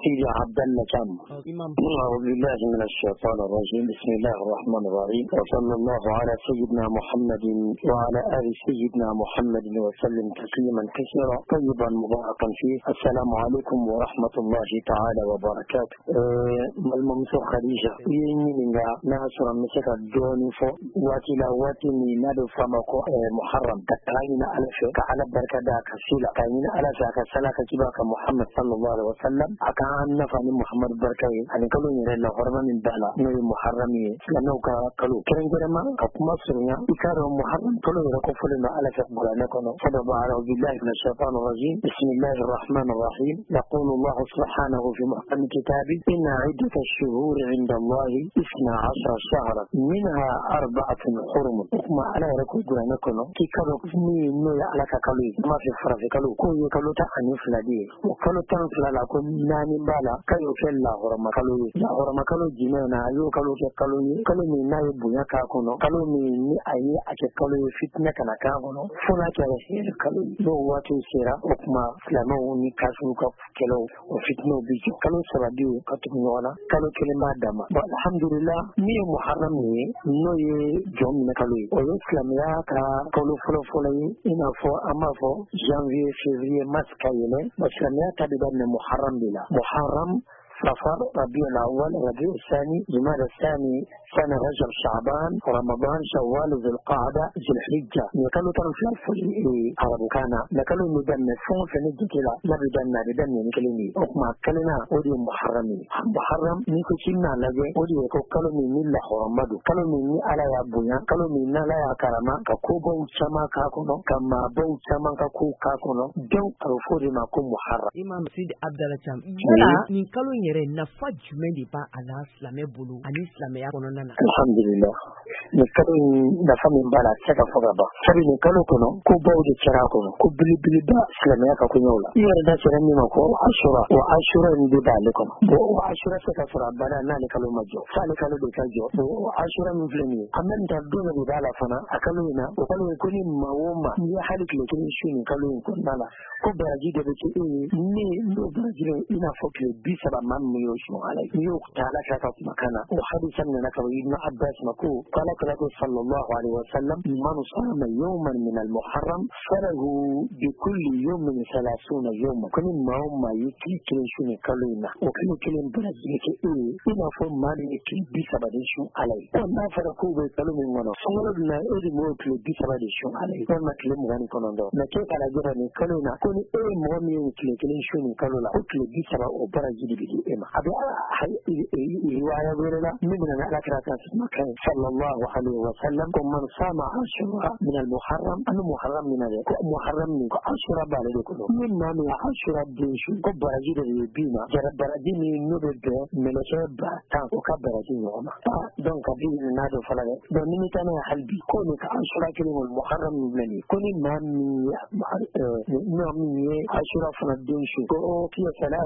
سيدي عبد الله كم أعوذ بالله من الشيطان الرجيم بسم الله الرحمن الرحيم وصلى الله على سيدنا محمد وعلى آل سيدنا محمد وسلم تسليما كثيرا طيبا مباركا فيه. السلام عليكم ورحمة الله تعالى وبركاته. الممسو خديجة ينينغا ناصر مسك الدوني فو واتلا واتني نادو فمكو محرم تتعين على شيء على بركة داك سيلا تعين على شاك سلاك كباك محمد صلى الله عليه وسلم أكان نفعني محمد بركة أن كلو يرى حرم من بالا نوي محرمي لنوكا كلو كرن جرما كما سرنا إكارو محرم كلو يرى كفلنا على شاك بلانا كنو صدب على بالله من الشيطان الرجيم بسم الله الرحمن الرحيم يقول الله سبحانه في محكم كتابه إن عدة الشهور عند الله 12 شهرا منها 4 حرم وما على ركوع بلانا كنو كي كلو نوي على كلو ما في فرق كلو كوي كلو تعني فلادي وكلو تنفلا لكم ناني بالا كلو كلا هرم كلو لا هرم كلو جنانا أيو كلو كلو كلو من ناي بنيا كاكونو كلو من أي أكلو فتنة كنا كاكونو فنا كرسيل كلو لو واتو سيرا وكما فلانو نكاسو كلو وفتنة بيجو كلو سباديو كتبنونا كلو كلمة دما الحمد لله مي محرم نو يجوم كلو ويسلم يا كلو فلو إنا فو أما فو جانفي فيفري مارس كاينه مسلم يا تبدأ محرم بلا محرم صفر ربيع الأول ربيع الثاني جماد الثاني سنة رجب شعبان رمضان شوال ذي القعدة ذي الحجة نكلوا تنفل في عرب كان نكلوا ندن فون في نجد كلا نبدأ بدن نكلمي أقمع كلنا ودي محرم نيكو كنا لجي ودي كلوا مني الله حرمدو كلوا مني على يابويا كلوا مني لا يا كرما كوبو سما كاكونو كما بو سما كاكو كاكونو دو الفوري ما كون محرم إمام سيد عبد الله جام يلا نكلوا nafa jumɛn de b'a ala silamɛ bolo ani silamɛya kɔnɔna na. Alhamdulillah ni kalo nafa min b'a la se ka fɔ ka ban sabu ni kalo kɔnɔ ko baw de kɛra a kɔnɔ ko belebeleba silamɛya ka koɲɛw la i yɛrɛ da sera min ma ko asura wa asura in de b'ale kɔnɔ wa asura se ka sɔrɔ a bada n'ale kalo ma jɔ f'ale kalo de ka jɔ wa asura min filɛ nin ye en même temps don dɔ de b'a la fana a kalo in na o kalo in ko ni maa o maa n'i ye hali tile kelen su nin kalo in kɔnɔna la ko baraji dɔ bɛ kɛ e ye ni n'o baraji i n'a fɔ tile 30 ma min y'o sɔn ala ye y'o taala ka kuma kana o hadisa nana ka ibn Abbas ma ko qala sallallahu alaihi wasallam man sama yawman min al-muharram falahu bi kulli yawmin 30 yawman kun ma ma yake kin shi ne kalina o kan kin baraji ke ina fo mali ne kin bi sabadin shi alai wannan fara ko bai kalu min wannan sunan na iri mo kin bi sabadin shi alai wannan kin mu gani kono do na ke kala jira ne kalina ko ni mo mi kin shi ne kalula ko kin bi sabada o baraji bi ema abi riwaya غيرنا من الأكرات مكان صلى الله عليه وسلم ومن صام عاشوراء من المحرم أنه محرم من هذا محرم من عاشوراء بالله كله مما من عاشوراء دينش كبر جد البينا جرب برادين نبض من شاب تام وكبر جد وما دون كبير نادو فلا دون نتنا حلبي كونك عاشوراء كلمة المحرم مني كوني ما من عاشوراء فلا دينش كي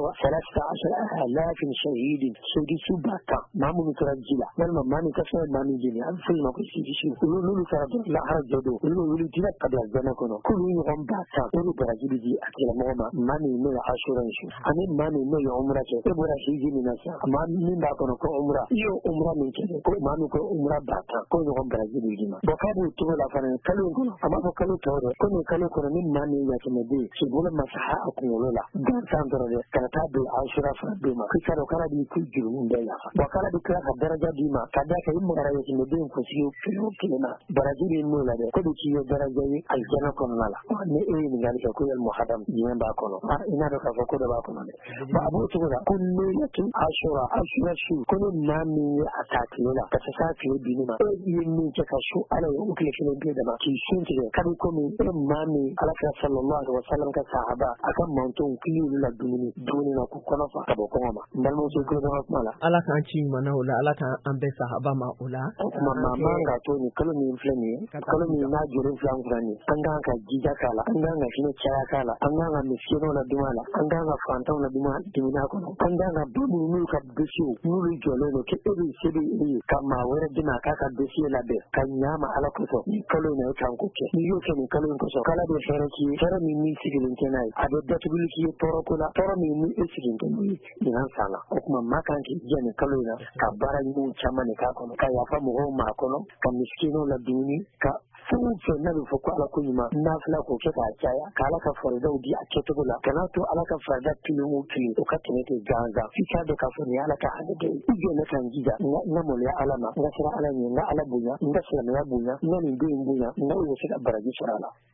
13 شهيد سودي سباتا مامو ترجلا لما ماني كسر ماني جيني ألفين ما كسي شيء لولو سرد لا حرج جدو لولو جينا قبل الزنا كنا كل يوم باتا لولو برازيل جي أكيد ماما ماني نوع عاشوراء شو أنا ماني نوع عمرة شو إبرة شيء جيني ناسا ماني من باكنا كو عمرة يو عمرة من كذا كو مانو كو عمرة باتا كل يوم برازيل جينا بكابو تقول أفنى كلو كنا أما بكلو تورو كنا من ماني يا كمدي سبولا مسحة أكملوا لا دار سانترا كنا تابع عاشوراء فردوما كسر وكنا بيكون جرون wakala dukla daraja dima kada ka yimma daraja ki medin ko siyo kilena daraja ni mo la de ko du ci daraja yi aljana kon la ne e ni gal ko yel muhaddam ni ba ko no ina do ka ko do ba ko no ba abu to da kullu yatu ashura shu ko nami atati la ka sa fi bi ni ma yin ni ka shu ala yo ukle kile bi da ba ki shin ki ka ko mi mami ala sallallahu alaihi wasallam ka sahaba akan mantun kilu la duni na ko kono fa ka bo ko ma ndal mo so ko do mala ala kan ci mana wala ala kan an be sahaba ma o la kuma man ga to ni kalo min filɛ nin ye kalo min n'a jɔlen filan filɛ nin an kan ka jija k'a la an kan ka hinɛ caya k'a la an kan ka miskinaw la duma la an kan ka fantanw la dimina kɔnɔ an kan ka ba minnu n'u ka dosiyew n'olu jɔlen don ke e bɛ se bɛ e ye ka maa wɛrɛ dɛmɛ a k'a ka dosiye labɛn ka ɲa ma ala kosɔn nin kalo in na e kan ko kɛ n'i y'o kɛ nin kalo in kosɔn k'ala bɛ hɛrɛ k'i ye hɛrɛ min n'i sigilen tɛ n'a ye a bɛ datuguli k'i ye tɔɔrɔ ko la tɔɔrɔ min ni e sigilen tɛ n'o ye nin an san la o tuma maa kan k'i jija nin kalo in na ka baara ɲumanw caman de k'a kɔnɔ ka yafa mɔgɔw ma a kɔnɔ ka miskinaw la dumuni ka fɛn fɛn n'a bɛ fɔ ko ala ko ɲuman n'a filɛ k'o kɛ k'a caya ka ala ka faridaw di a kɛcogo la kana to ala ka farida kelen o kelen o ka tɛmɛ kɛ gangan f'i k'a dɔn k'a fɔ nin ye ala ka hadamaden ye i jɔ ne kan jija n ka maloya ala ma n ka siran ala ɲɛ n ka ala bonya n ka silamɛya bonya n ka nin den in bonya n ka o bɛ se ka baraji sɔrɔ a la